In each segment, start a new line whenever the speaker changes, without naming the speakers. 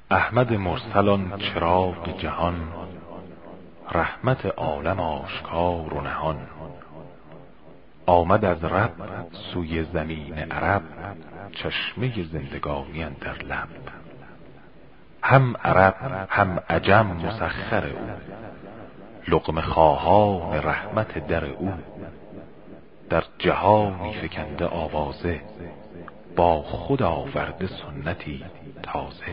احمد مرسل آن چراغ جهان، رحمت عالم آشکار و نهان. آمد از رب سوی زمین عرب، چشمه زندگانی اندر لب. هم عرب هم عجم مسخر او، لقمه خواهان رحمت در او. در جهانی فکنده آوازه، با خود آورده سنتی تازه.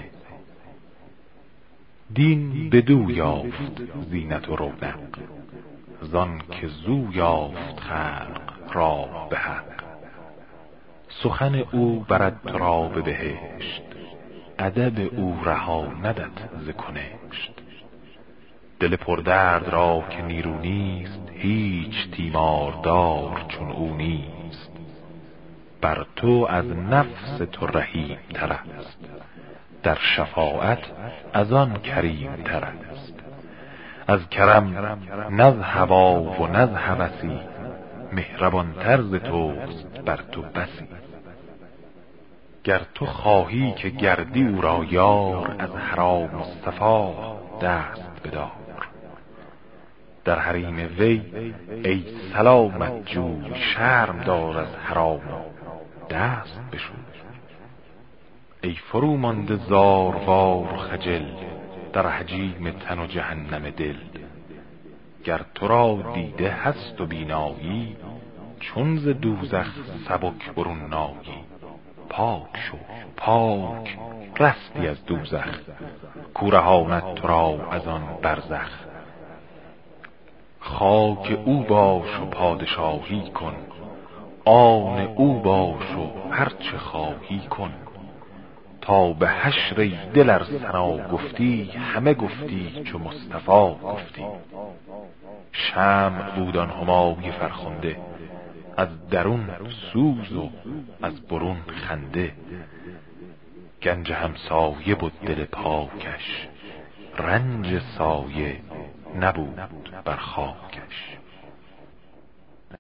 دین بدو یافت زینت و رونق، زان که زو یافت خلق را به حق. سخن او برد تو را به بهشت، ادب او رهاندت ز کنشت. دل پردرد را که نیرو نیست، هیچ تیماردار چون او نیست. بر تو از نفس تو رحیم تر است، در شفاعت از آن کریم تر است. از کرم نه هوی و نه هوسی، مهربان تر ز توست بر تو بسی. گر تو خواهی که گردی او را یار، از حرام و صفا دست بدار. در حریم وی ای سلامت جوی، شرم دار از حرام و دست بشوی. ای فرومانده زاروار و خجل، در حجیم تن و جهنم دل. گر تو را دیده هست و بینایی، چون ز دوزخ سبک برون نایی. پاک شو پاک رستی از دوزخ، کو رهاند تو را از آن برزخ. خاک او باش و پادشاهی کن، آن او باش و هرچه خواهی کن. تا به حشر ای دل ار ثنا گفتی، همه گفتی چو مصطفی گفتی. شمع بود آن همای فرخنده، از درون سوز و از برون خنده. گنج همسایه بود دل پاکش، رنج سایه نبود بر خاکش.